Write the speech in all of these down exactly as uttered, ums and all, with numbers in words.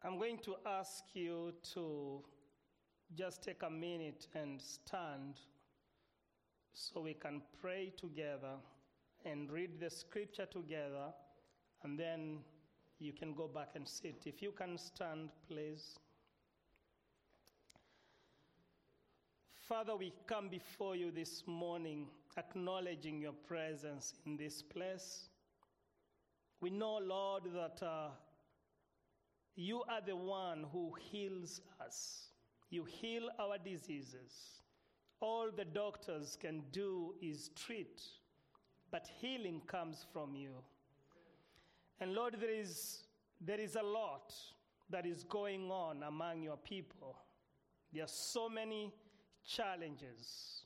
I'm going to ask you to just take a minute and stand so we can pray together and read the scripture together, and then you can go back and sit. If you can stand, please. Father, we come before you this morning acknowledging your presence in this place. We know, Lord, that uh, you are the one who heals us. You heal our diseases. All the doctors can do is treat, but healing comes from you. And Lord, there is, there is a lot that is going on among your people. There are so many challenges.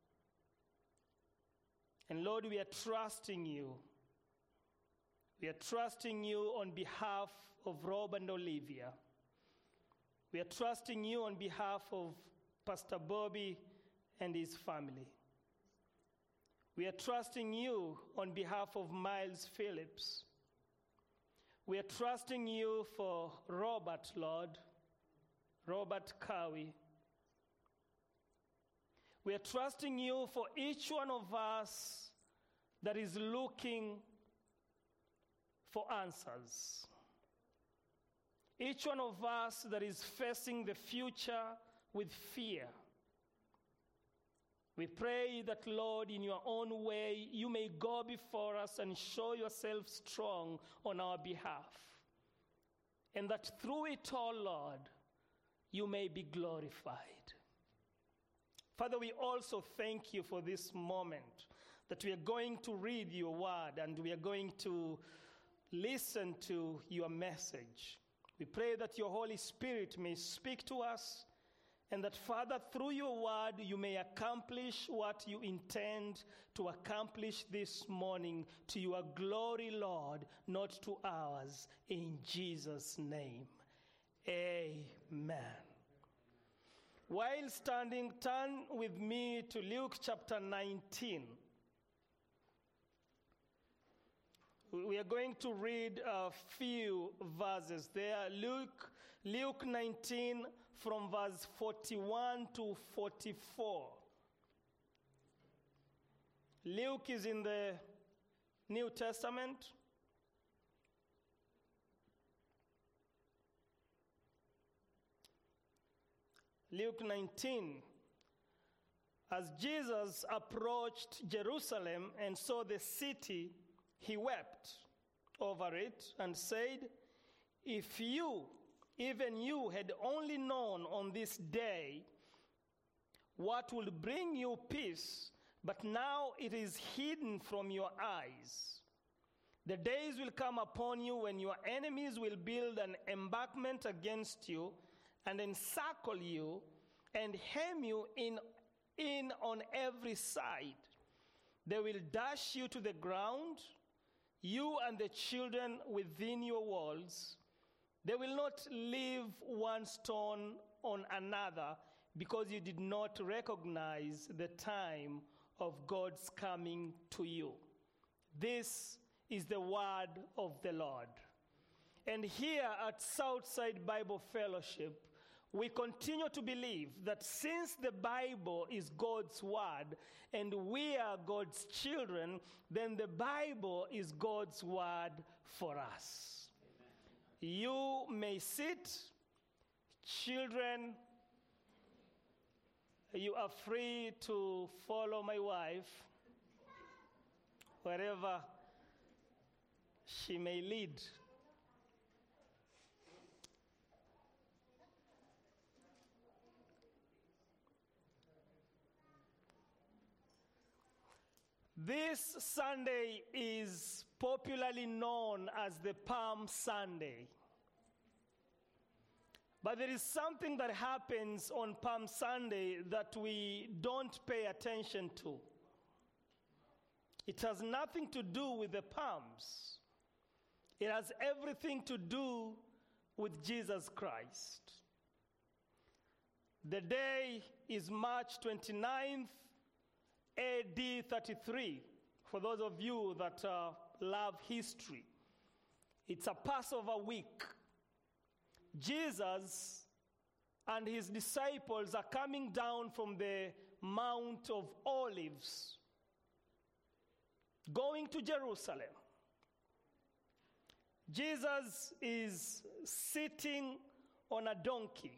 And Lord, we are trusting you. We are trusting you on behalf of Rob and Olivia. We are trusting you on behalf of Pastor Bobby and his family. We are trusting you on behalf of Miles Phillips. We are trusting you for Robert, Lord, Robert Cowie. We are trusting you for each one of us that is looking for answers. Each one of us that is facing the future with fear. We pray that, Lord, in your own way, you may go before us and show yourself strong on our behalf. And that through it all, Lord, you may be glorified. Father, we also thank you for this moment that we are going to read your word and we are going to listen to your message. We pray that your Holy Spirit may speak to us and that, Father, through your word, you may accomplish what you intend to accomplish this morning to your glory, Lord, not to ours. In Jesus' name, amen. While standing, turn with me to Luke chapter nineteen. We are going to read a few verses there. Luke, Luke nineteen from verse forty-one to forty-four. Luke is in the New Testament. Luke nineteen. As Jesus approached Jerusalem and saw the city, he wept over it and said, "If you, even you, had only known on this day what will bring you peace, but now it is hidden from your eyes. The days will come upon you when your enemies will build an embankment against you and encircle you and hem you in, in on every side. They will dash you to the ground, you and the children within your walls. They will not leave one stone on another, because you did not recognize the time of God's coming to you." This is the word of the Lord. And here at Southside Bible Fellowship, we continue to believe that since the Bible is God's word and we are God's children, then the Bible is God's word for us. Amen. You may sit. Children, you are free to follow my wife wherever she may lead. This Sunday is popularly known as the Palm Sunday. But there is something that happens on Palm Sunday that we don't pay attention to. It has nothing to do with the palms. It has everything to do with Jesus Christ. The day is March twenty-ninth, A D thirty-three, for those of you that uh, love history. It's a Passover week. Jesus and his disciples are coming down from the Mount of Olives, going to Jerusalem. Jesus is sitting on a donkey.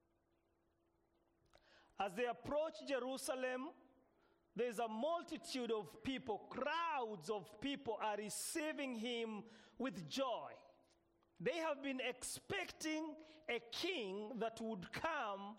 As they approach Jerusalem, there's a multitude of people, crowds of people are receiving him with joy. They have been expecting a king that would come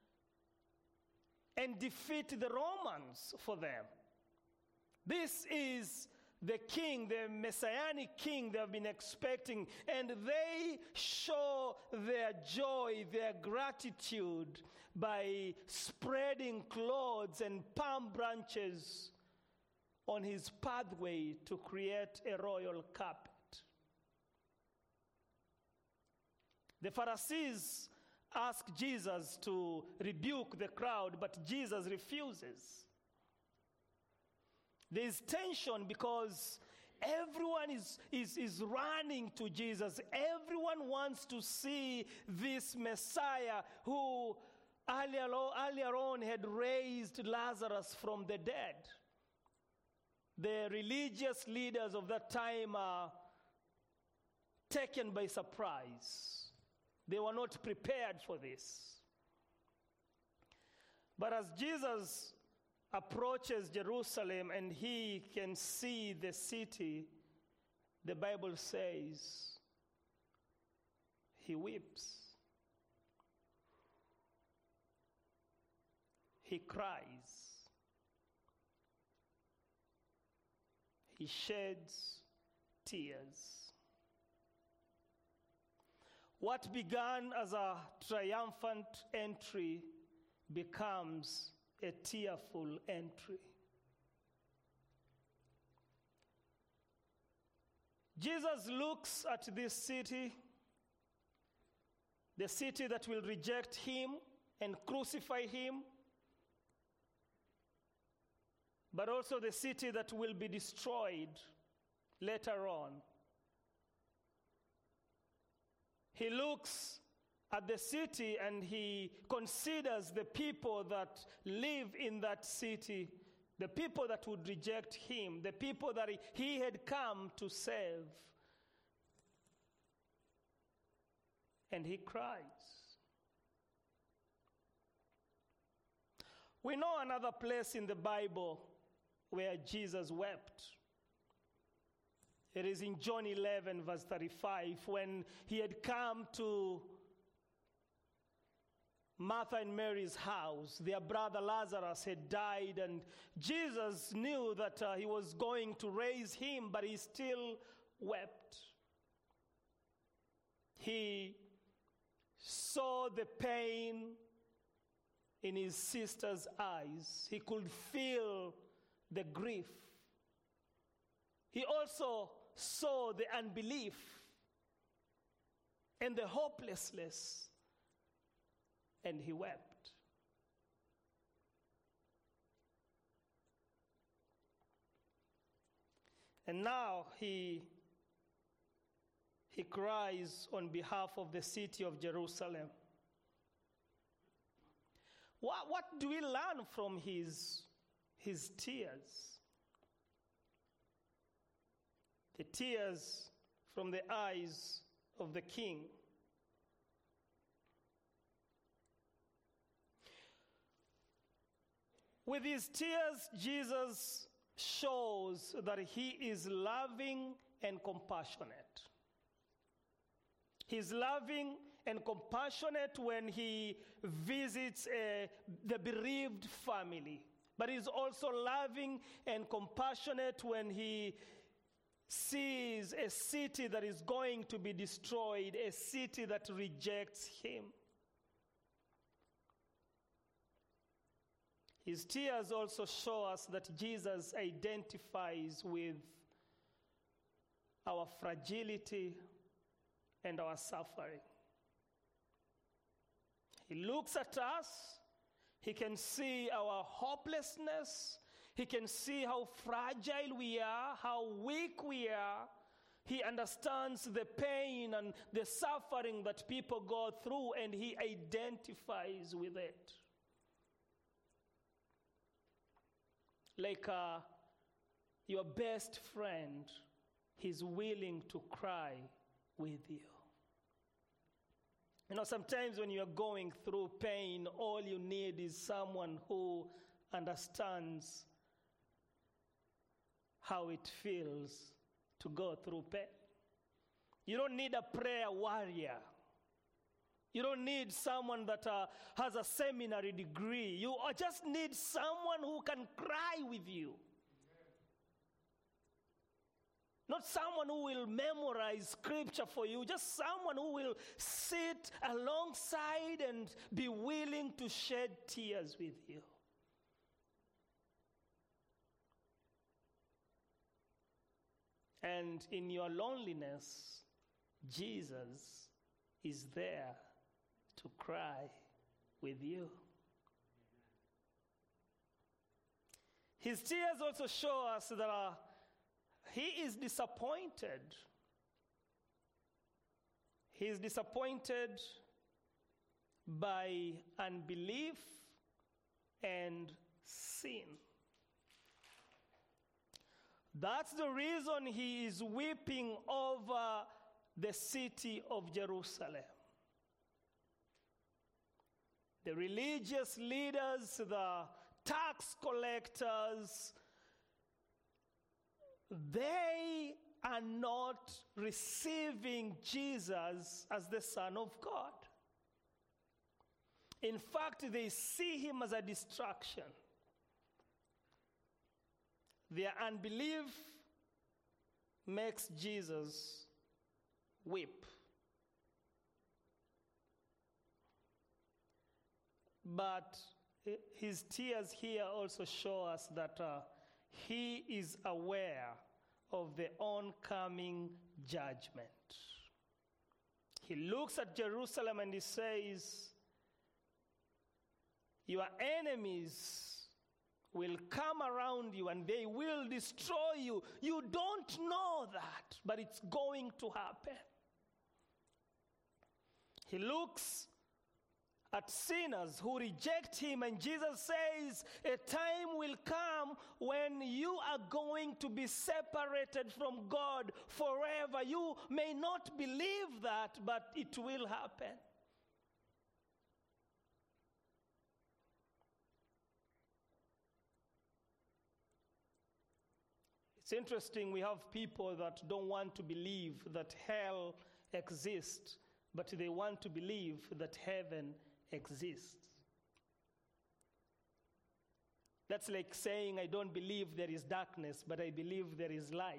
and defeat the Romans for them. This is the king, the messianic king they have been expecting, and they show their joy, their gratitude by spreading cloths and palm branches on his pathway to create a royal carpet. The Pharisees ask Jesus to rebuke the crowd, but Jesus refuses. There is tension because everyone is, is, is running to Jesus. Everyone wants to see this Messiah who earlier, earlier on had raised Lazarus from the dead. The religious leaders of that time are taken by surprise. They were not prepared for this. But as Jesus approaches Jerusalem and he can see the city, the Bible says he weeps. He cries. He sheds tears. What began as a triumphant entry becomes a tearful entry. Jesus looks at this city, the city that will reject him and crucify him, but also the city that will be destroyed later on. He looks at the city and he considers the people that live in that city, the people that would reject him, the people that he, he had come to save. And he cries. We know another place in the Bible where Jesus wept. It is in John eleven, verse thirty-five, when he had come to Martha and Mary's house. Their brother Lazarus had died, and Jesus knew that uh, he was going to raise him, but he still wept. He saw the pain in his sister's eyes. He could feel the grief. He also saw the unbelief and the hopelessness, and he wept. And now he, he cries on behalf of the city of Jerusalem. What, what do we learn from his, his tears? The tears from the eyes of the king. With his tears, Jesus shows that he is loving and compassionate. He's loving and compassionate when he visits uh, the bereaved family. But he's also loving and compassionate when he sees a city that is going to be destroyed, a city that rejects him. His tears also show us that Jesus identifies with our fragility and our suffering. He looks at us, he can see our hopelessness, he can see how fragile we are, how weak we are, He understands the pain and the suffering that people go through, and he identifies with it. Like uh, your best friend, he's willing to cry with you. You know, sometimes when you're going through pain, all you need is someone who understands how it feels to go through pain. You don't need a prayer warrior. You don't need someone that uh, has a seminary degree. You just need someone who can cry with you. Not someone who will memorize scripture for you, just someone who will sit alongside and be willing to shed tears with you. And in your loneliness, Jesus is there to cry with you. His tears also show us that uh, he is disappointed. He is disappointed by unbelief and sin. That's the reason he is weeping over the city of Jerusalem. The religious leaders, the tax collectors, they are not receiving Jesus as the Son of God. In fact, they see him as a distraction. Their unbelief makes Jesus weep. But his tears here also show us that uh, he is aware of the oncoming judgment. He looks at Jerusalem and he says, your enemies will come around you and they will destroy you. You don't know that, but it's going to happen. He looks at sinners who reject him, and Jesus says, a time will come when you are going to be separated from God forever. You may not believe that, but it will happen. It's interesting, we have people that don't want to believe that hell exists, but they want to believe that heaven exists. That's like saying, I don't believe there is darkness, but I believe there is light.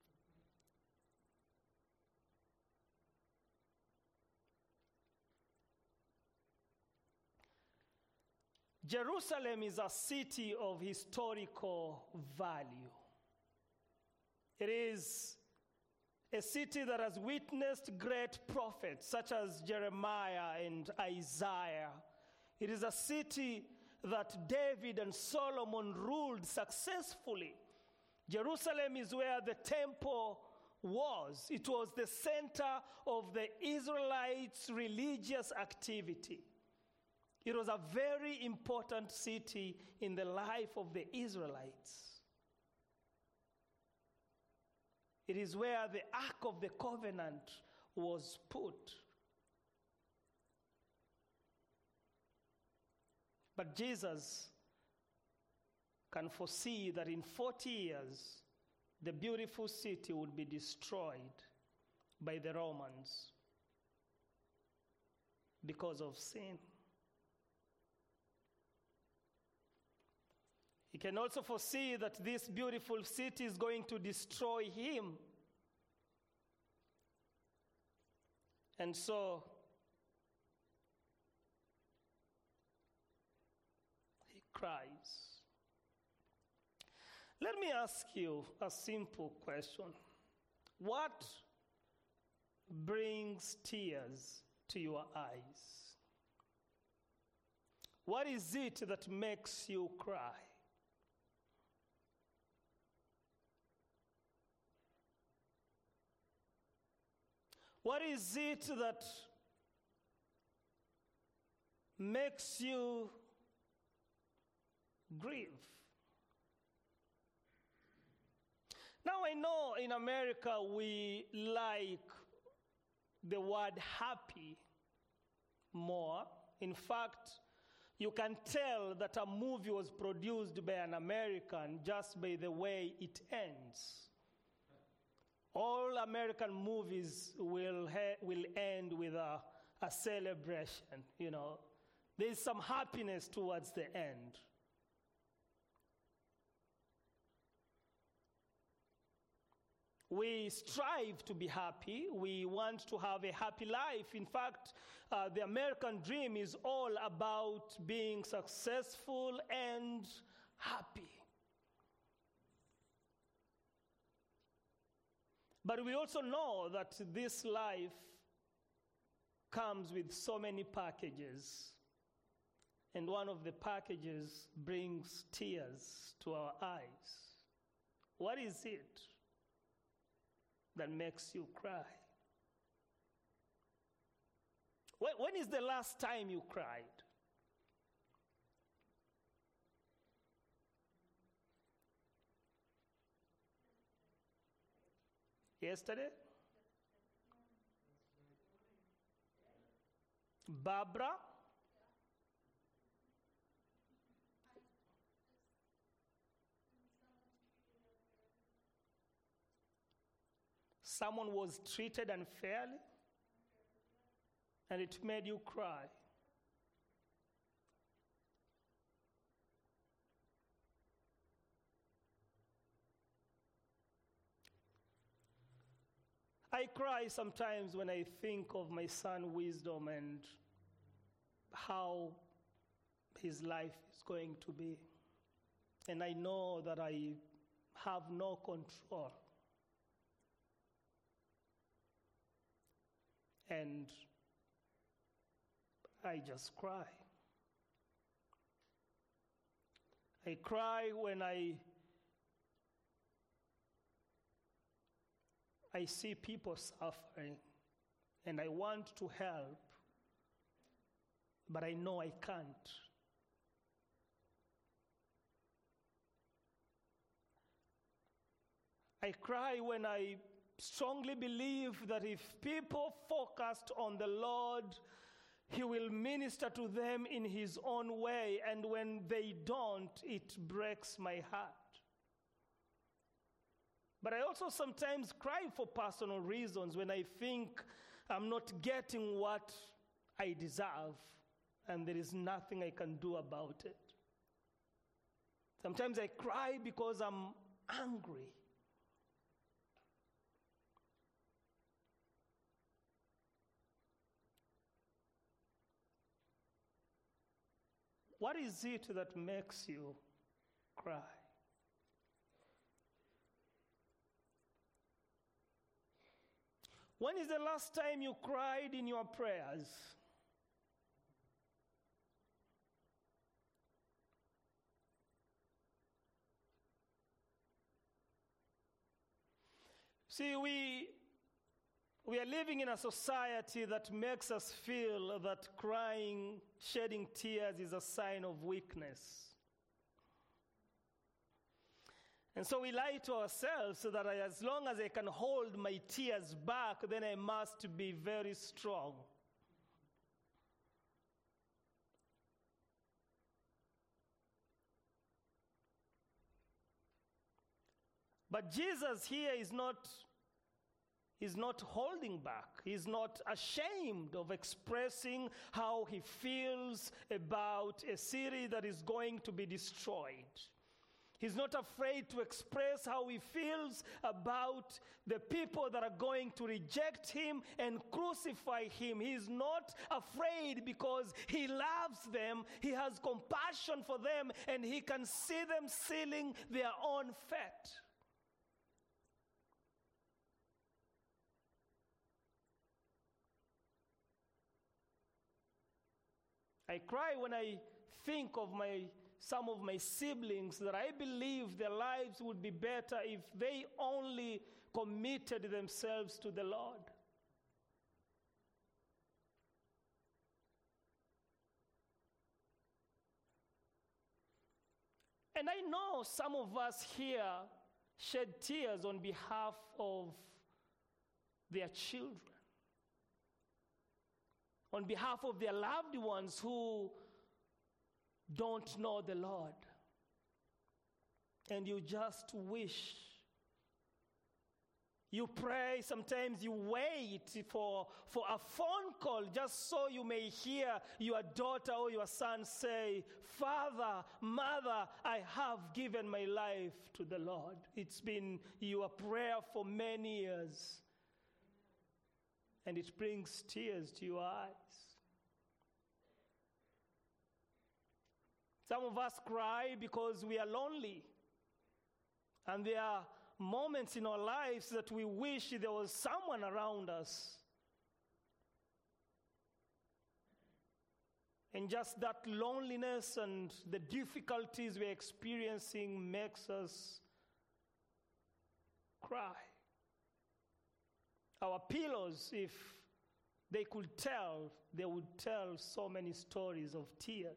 Jerusalem is a city of historical value. It is a city that has witnessed great prophets such as Jeremiah and Isaiah. It is a city that David and Solomon ruled successfully. Jerusalem is where the temple was. It was the center of the Israelites' religious activity. It was a very important city in the life of the Israelites. It is where the Ark of the Covenant was put. But Jesus can foresee that in forty years, the beautiful city would be destroyed by the Romans because of sin. He can also foresee that this beautiful city is going to destroy him. And so, he cries. Let me ask you a simple question. What brings tears to your eyes? What is it that makes you cry? What is it that makes you grieve? Now I know in America we like the word happy more. In fact, you can tell that a movie was produced by an American just by the way it ends. All American movies will, ha- will end with a, a celebration, you know. There's some happiness towards the end. We strive to be happy. We want to have a happy life. In fact, uh, the American dream is all about being successful and happy. But we also know that this life comes with so many packages. And one of the packages brings tears to our eyes. What is it that makes you cry? When, when is the last time you cried? Yesterday? Barbara? Someone was treated unfairly, and it made you cry. I cry sometimes when I think of my son Wisdom and how his life is going to be. And I know that I have no control. And I just cry. I cry when I I see people suffering, and I want to help, but I know I can't. I cry when I strongly believe that if people focused on the Lord, He will minister to them in His own way, and when they don't, it breaks my heart. But I also sometimes cry for personal reasons when I think I'm not getting what I deserve, and there is nothing I can do about it. Sometimes I cry because I'm angry. What is it that makes you cry? When is the last time you cried in your prayers? See, we, we are living in a society that makes us feel that crying, shedding tears is a sign of weakness. And so we lie to ourselves so that I, as long as I can hold my tears back, then I must be very strong. But Jesus here is not, is not holding back. He's not ashamed of expressing how he feels about a city that is going to be destroyed. He's not afraid to express how he feels about the people that are going to reject him and crucify him. He's not afraid because he loves them. He has compassion for them, and he can see them sealing their own fate. I cry when I think of my some of my siblings that I believe their lives would be better if they only committed themselves to the Lord. And I know some of us here shed tears on behalf of their children, on behalf of their loved ones who don't know the Lord. And you just wish. You pray, sometimes you wait for, for a phone call just so you may hear your daughter or your son say, Father, Mother, I have given my life to the Lord. It's been your prayer for many years. And it brings tears to your eyes. Some of us cry because we are lonely. And there are moments in our lives that we wish there was someone around us. And just that loneliness and the difficulties we're experiencing makes us cry. Our pillows, if they could tell, they would tell so many stories of tears.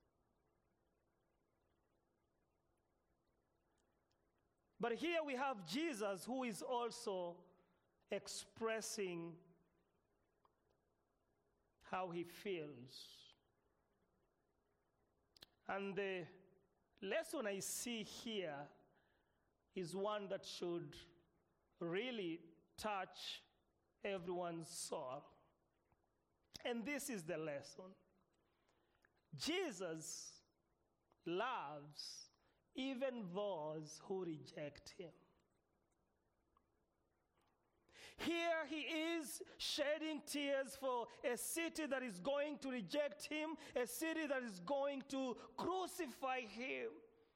But here we have Jesus, who is also expressing how he feels. And the lesson I see here is one that should really touch everyone's soul. And this is the lesson. Jesus loves even those who reject him. Here he is shedding tears for a city that is going to reject him, a city that is going to crucify him.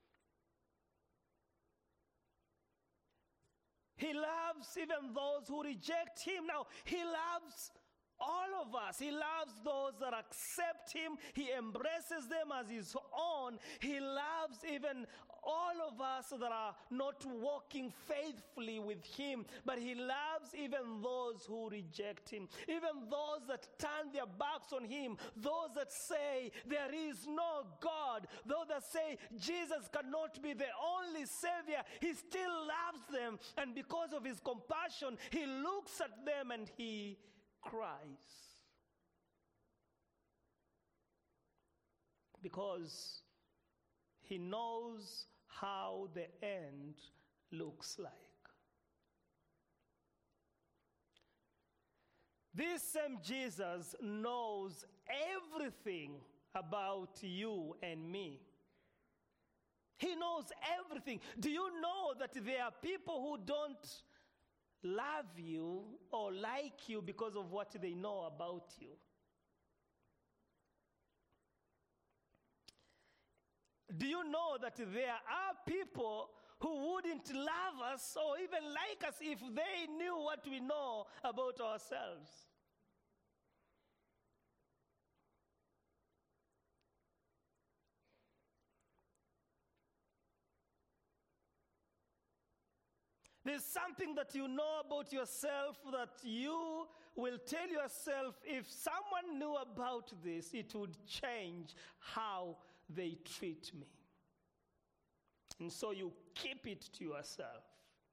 He loves even those who reject him. Now, he loves all of us. He loves those that accept him. He embraces them as his own. He loves even all of us that are not walking faithfully with him. But he loves even those who reject him. Even those that turn their backs on him. Those that say there is no God. Those that say Jesus cannot be the only Savior. He still loves them. And because of his compassion, he looks at them and he cries. Because he knows how the end looks like. This same Jesus knows everything about you and me. He knows everything. Do you know that there are people who don't love you or like you because of what they know about you? Do you know that there are people who wouldn't love us or even like us if they knew what we know about ourselves? There's something that you know about yourself that you will tell yourself, if someone knew about this, it would change how they treat me. And so you keep it to yourself.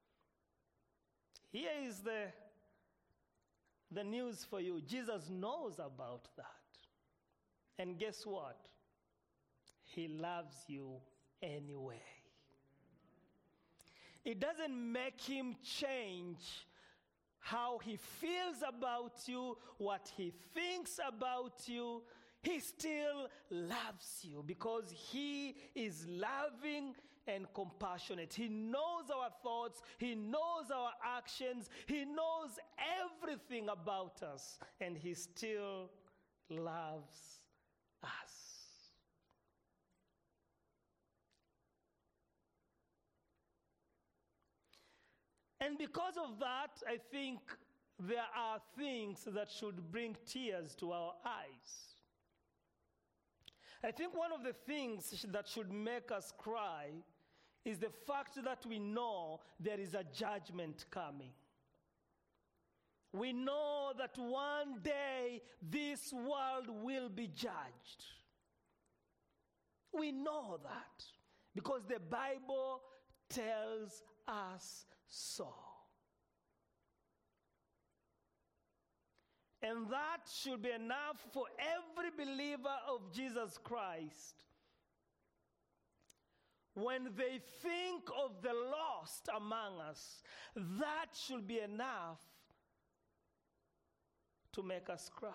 Here is the, the news for you. Jesus knows about that. And guess what? He loves you anyway. It doesn't make him change how he feels about you, what he thinks about you. He still loves you because he is loving and compassionate. He knows our thoughts. He knows our actions. He knows everything about us. And he still loves us. And because of that, I think there are things that should bring tears to our eyes. I think one of the things that should make us cry is the fact that we know there is a judgment coming. We know that one day this world will be judged. We know that because the Bible tells us so. And that should be enough for every believer of Jesus Christ. When they think of the lost among us, that should be enough to make us cry.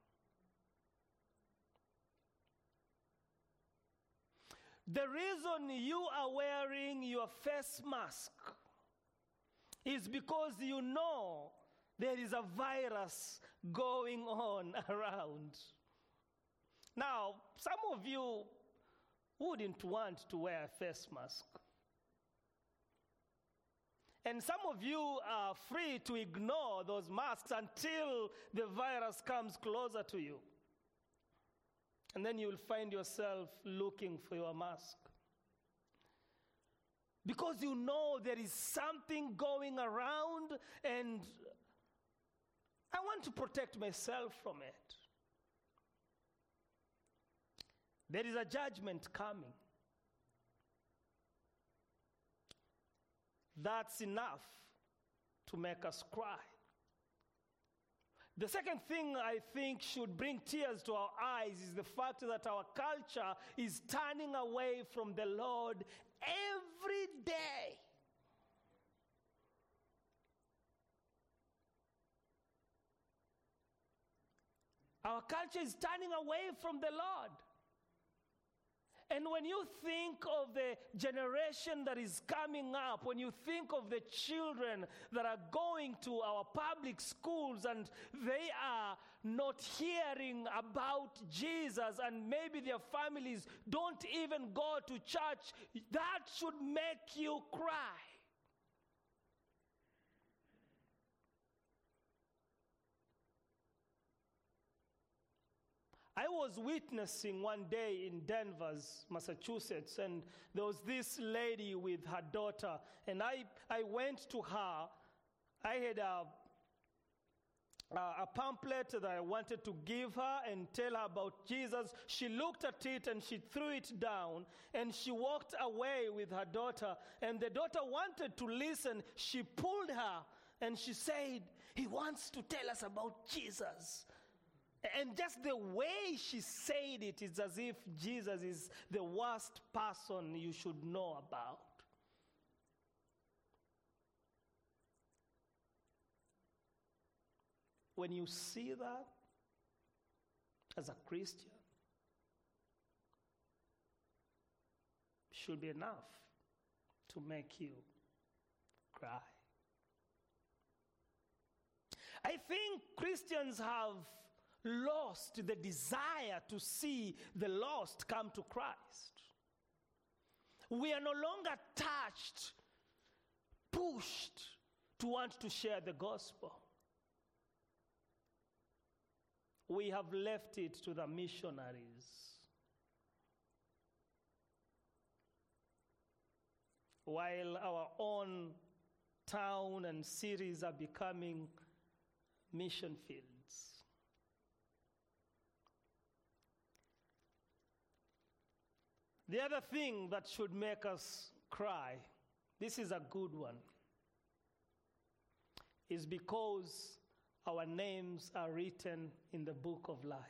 The reason you are wearing your face mask is because you know there is a virus going on around. Now, some of you wouldn't want to wear a face mask. And some of you are free to ignore those masks until the virus comes closer to you. And then you'll find yourself looking for your mask. Because you know there is something going around, and I want to protect myself from it. There is a judgment coming. That's enough to make us cry. The second thing I think should bring tears to our eyes is the fact that our culture is turning away from the Lord every day. Our culture is turning away from the Lord. And when you think of the generation that is coming up, when you think of the children that are going to our public schools and they are not hearing about Jesus, and maybe their families don't even go to church, that should make you cry. I was witnessing one day in Denver, Massachusetts, and there was this lady with her daughter, and I, I went to her. I had a, a, a pamphlet that I wanted to give her and tell her about Jesus. She looked at it and she threw it down, and she walked away with her daughter, and the daughter wanted to listen. She pulled her, and she said, "He wants to tell us about Jesus." And just the way she said it is as if Jesus is the worst person you should know about. When you see that as a Christian, it should be enough to make you cry. I think Christians have lost the desire to see the lost come to Christ. We are no longer touched, pushed to want to share the gospel. We have left it to the missionaries. While our own town and cities are becoming mission fields. The other thing that should make us cry, this is a good one, is because our names are written in the book of life.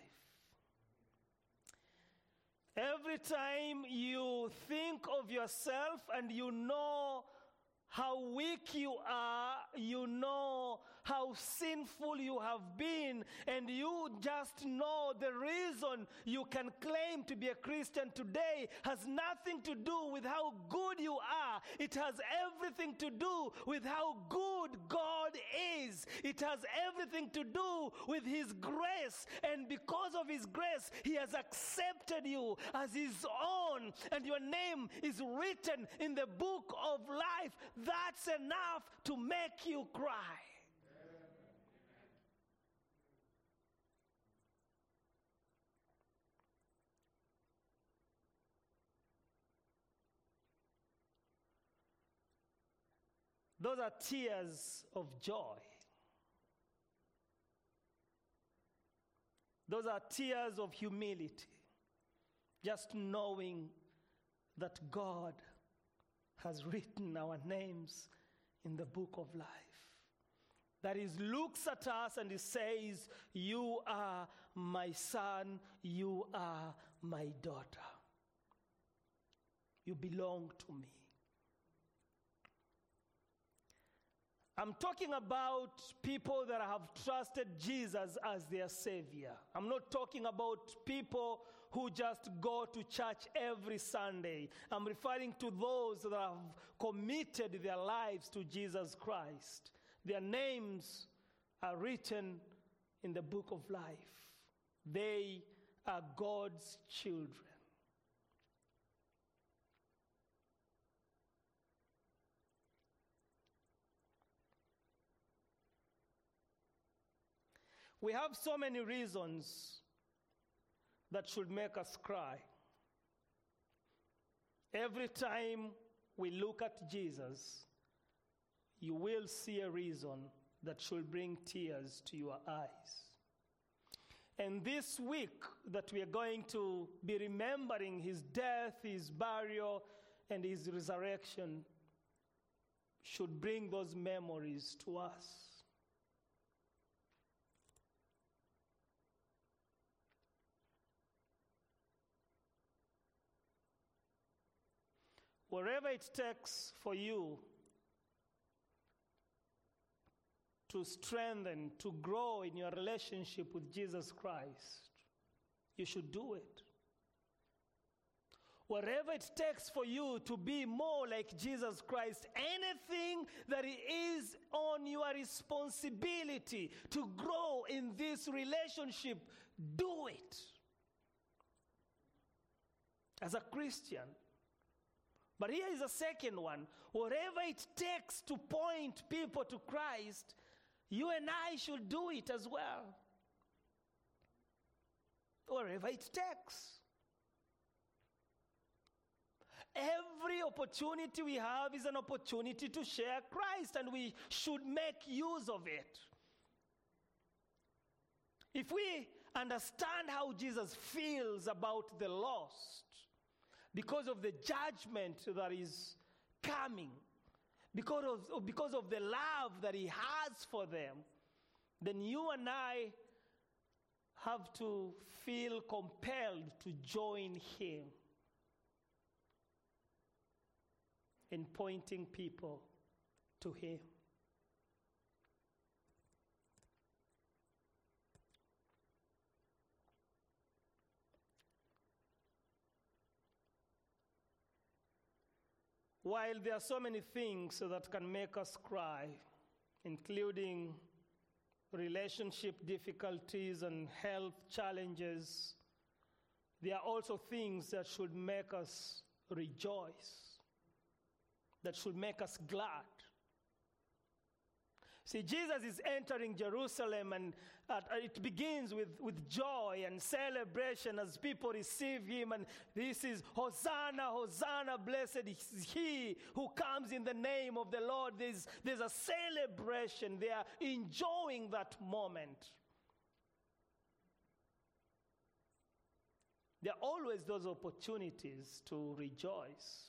Every time you think of yourself and you know how weak you are, you know how sinful you have been, and you just know the reason you can claim to be a Christian today has nothing to do with how good you are. It has everything to do with how good God is. It has everything to do with His grace, and because of His grace, He has accepted you as His own, and your name is written in the book of life. That's enough to make you cry. Those are tears of joy. Those are tears of humility. Just knowing that God has written our names in the book of life. That He looks at us and He says, you are my son, you are my daughter. You belong to me. I'm talking about people that have trusted Jesus as their Savior. I'm not talking about people who just go to church every Sunday. I'm referring to those that have committed their lives to Jesus Christ. Their names are written in the book of life. They are God's children. We have so many reasons that should make us cry. Every time we look at Jesus, you will see a reason that should bring tears to your eyes. And this week that we are going to be remembering His death, His burial, and His resurrection should bring those memories to us. Wherever it takes for you to strengthen, to grow in your relationship with Jesus Christ, you should do it. Whatever it takes for you to be more like Jesus Christ, anything that is on your responsibility to grow in this relationship, do it. As a Christian. But here is a second one. Whatever it takes to point people to Christ, you and I should do it as well. Wherever it takes. Every opportunity we have is an opportunity to share Christ, and we should make use of it. If we understand how Jesus feels about the lost, because of the judgment that is coming, because of, because of the love that He has for them, then you and I have to feel compelled to join Him in pointing people to Him. While there are so many things that can make us cry, including relationship difficulties and health challenges, there are also things that should make us rejoice, that should make us glad. See, Jesus is entering Jerusalem, and uh, it begins with, with joy and celebration as people receive Him. And this is Hosanna, Hosanna, blessed is He who comes in the name of the Lord. There's, there's a celebration. They are enjoying that moment. There are always those opportunities to rejoice.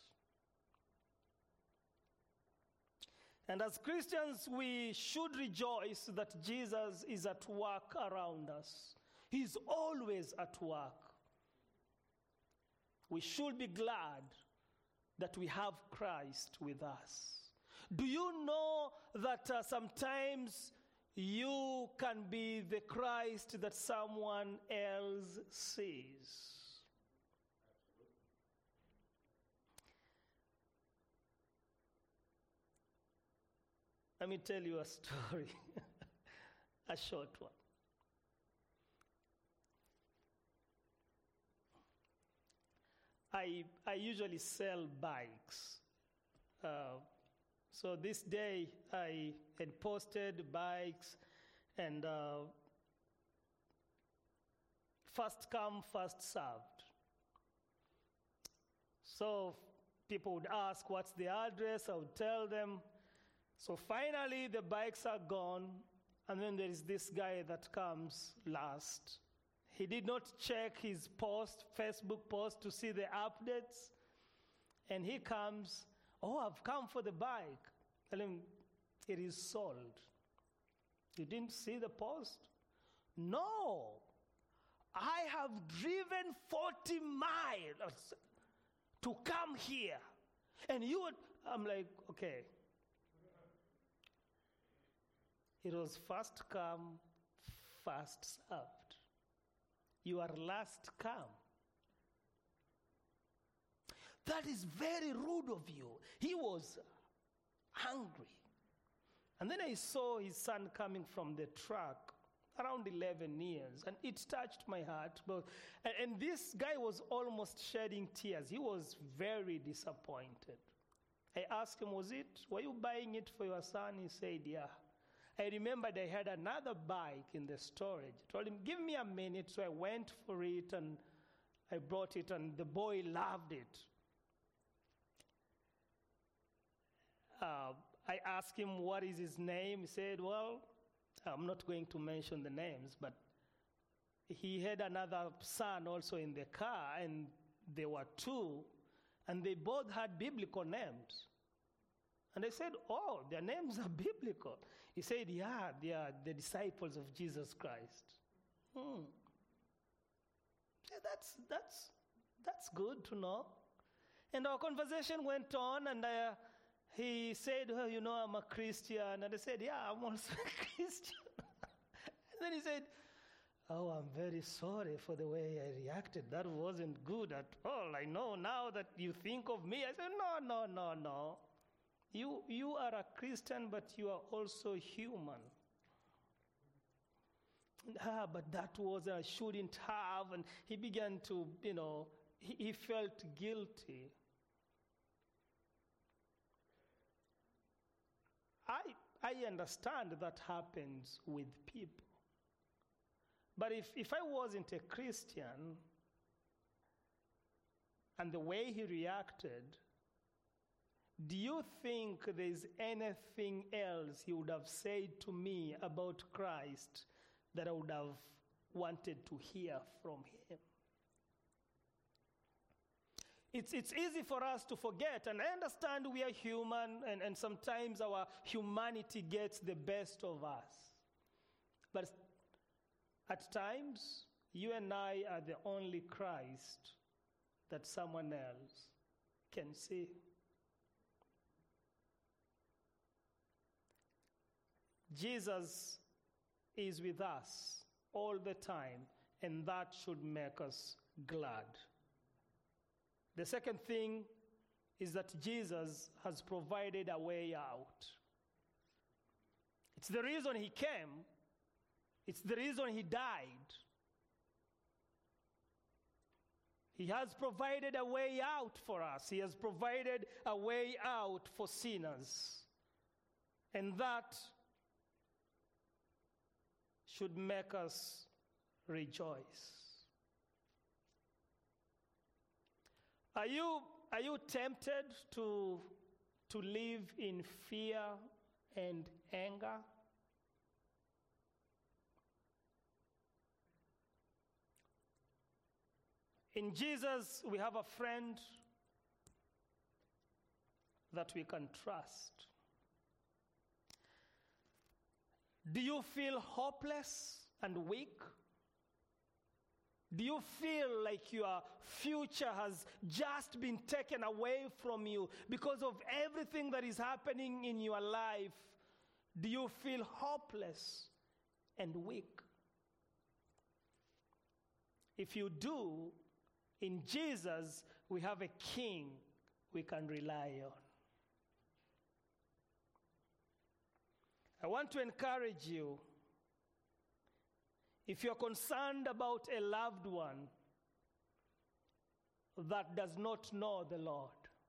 And as Christians, we should rejoice that Jesus is at work around us. He's always at work. We should be glad that we have Christ with us. Do you know that uh, sometimes you can be the Christ that someone else sees? Let me tell you a story, a short one. I, I usually sell bikes. Uh, so this day I had posted bikes, and uh, first come, first served. So people would ask, what's the address? I would tell them. So finally, the bikes are gone, and then there is this guy that comes last. He did not check his post, Facebook post, to see the updates. And he comes, oh, I've come for the bike. Tell him, it is sold. You didn't see the post? No. I have driven forty miles to come here. And you would, I'm like, okay. It was first come, first served. You are last come. That is very rude of you. He was hungry. And then I saw his son coming from the truck, around eleven years, and it touched my heart. But, and, and this guy was almost shedding tears. He was very disappointed. I asked him, was it, were you buying it for your son? He said, yeah. I remembered I had another bike in the storage. I told him, give me a minute. So I went for it and I brought it, and the boy loved it. Uh, I asked him, what is his name? He said, well, I'm not going to mention the names, but he had another son also in the car, and there were two, and they both had biblical names. And I said, oh, their names are biblical. He said, yeah, they are the disciples of Jesus Christ. Hmm. Yeah, that's, that's, that's good to know. And our conversation went on, and I, uh, he said, well, you know, I'm a Christian. And I said, yeah, I'm also a Christian. And then he said, oh, I'm very sorry for the way I reacted. That wasn't good at all. I know now that you think of me. I said, no, no, no, no. You, you are a Christian, but you are also human. Ah, but that was, I shouldn't have. And he began to, you know, he, he felt guilty. I, I understand that happens with people. But if, if I wasn't a Christian, and the way he reacted, do you think there's anything else he would have said to me about Christ that I would have wanted to hear from him? It's, it's easy for us to forget, and I understand we are human, and, and sometimes our humanity gets the best of us. But at times, you and I are the only Christ that someone else can see. Jesus is with us all the time, and that should make us glad. The second thing is that Jesus has provided a way out. It's the reason he came. It's the reason he died. He has provided a way out for us. He has provided a way out for sinners. And that should make us rejoice. Are you, are you tempted to, to live in fear and anger? In Jesus, we have a friend that we can trust. Do you feel hopeless and weak? Do you feel like your future has just been taken away from you because of everything that is happening in your life? Do you feel hopeless and weak? If you do, in Jesus, we have a king we can rely on. I want to encourage you, if you're concerned about a loved one that does not know the Lord,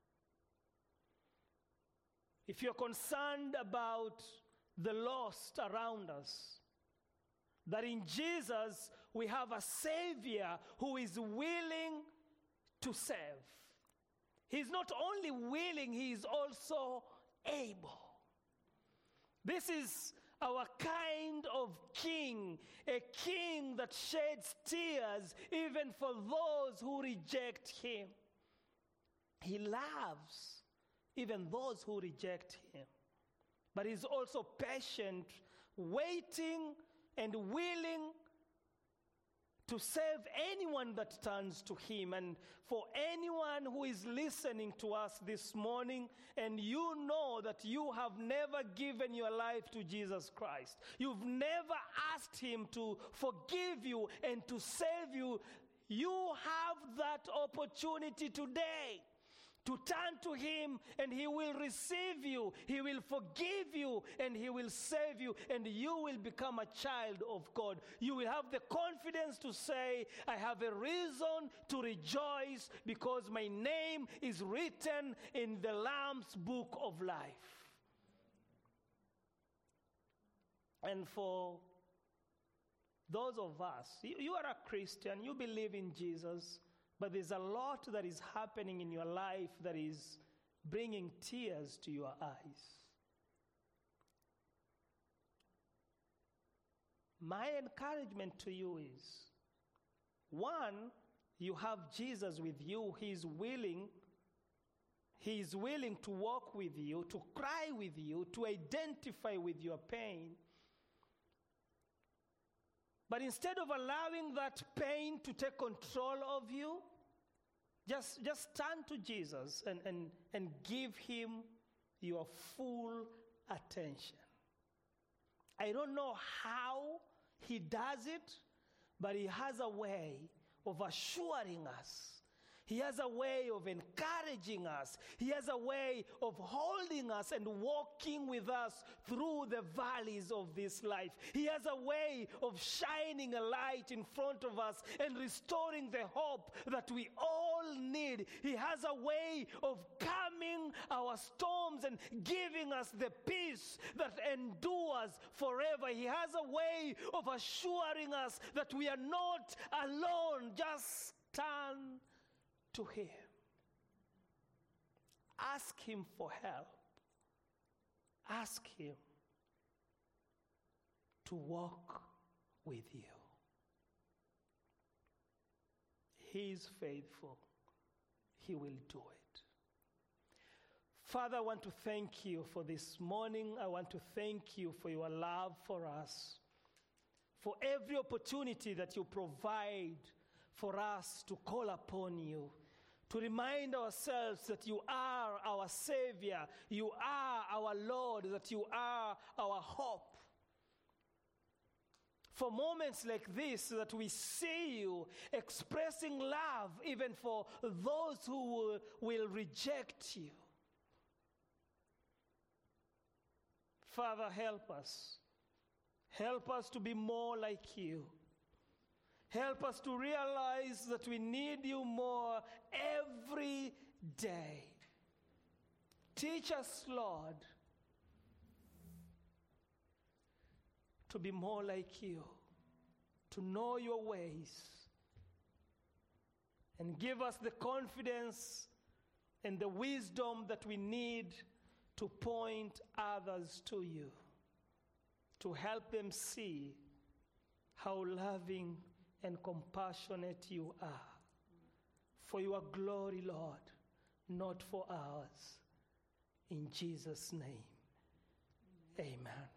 if you're concerned about the lost around us, that in Jesus we have a Savior who is willing to save. He's not only willing, he is also able. This is our kind of king, a king that sheds tears even for those who reject him. He loves even those who reject him. But he's also patient, waiting and willing to save anyone that turns to him. And for anyone who is listening to us this morning, and you know that you have never given your life to Jesus Christ, you've never asked him to forgive you and to save you, you have that opportunity today to turn to him, and he will receive you, he will forgive you, and he will save you, and you will become a child of God. You will have the confidence to say, I have a reason to rejoice because my name is written in the Lamb's book of life. And for those of us, you, you are a Christian, you believe in Jesus, but there's a lot that is happening in your life that is bringing tears to your eyes. My encouragement to you is, one, you have Jesus with you. He is willing, he is willing to walk with you, to cry with you, to identify with your pain. But instead of allowing that pain to take control of you, just, just turn to Jesus and, and, and give him your full attention. I don't know how he does it, but he has a way of assuring us. He has a way of encouraging us. He has a way of holding us and walking with us through the valleys of this life. He has a way of shining a light in front of us and restoring the hope that we all need. He has a way of calming our storms and giving us the peace that endures forever. He has a way of assuring us that we are not alone. Just turn to him. Ask him for help. Ask him to walk with you. He is faithful. He will do it. Father, I want to thank you for this morning. I want to thank you for your love for us, for every opportunity that you provide for us to call upon you, to remind ourselves that you are our Savior, you are our Lord, that you are our hope. For moments like this, that we see you expressing love even for those who will, will reject you. Father, help us. Help us to be more like you. Help us to realize that we need you more every day. Teach us, Lord, to be more like you, to know your ways, and give us the confidence and the wisdom that we need to point others to you, to help them see how loving and compassionate you are. For your glory, Lord, not for ours. In Jesus' name, amen.